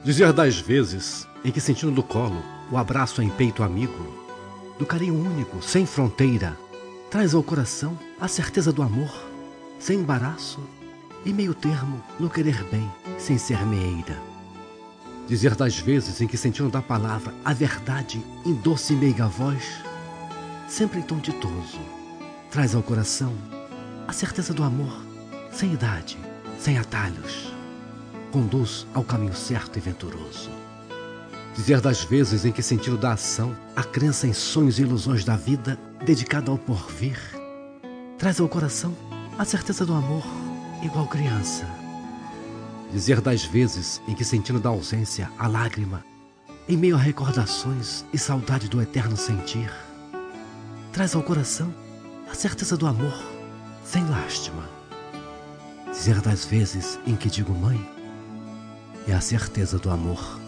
Dizer das vezes em que sentindo do colo o abraço em peito amigo, do carinho único, sem fronteira, traz ao coração a certeza do amor, sem embaraço e meio termo no querer bem, sem ser meeira. Dizer das vezes em que sentindo da palavra a verdade em doce e meiga voz, sempre em tom ditoso, traz ao coração a certeza do amor, sem idade, sem atalhos, conduz ao caminho certo e venturoso. Dizer das vezes em que sentido da ação a crença em sonhos e ilusões da vida dedicada ao porvir, traz ao coração a certeza do amor igual criança. Dizer das vezes em que sentindo da ausência a lágrima, em meio a recordações e saudade do eterno sentir, traz ao coração a certeza do amor sem lástima. Dizer das vezes em que digo mãe, é a certeza do amor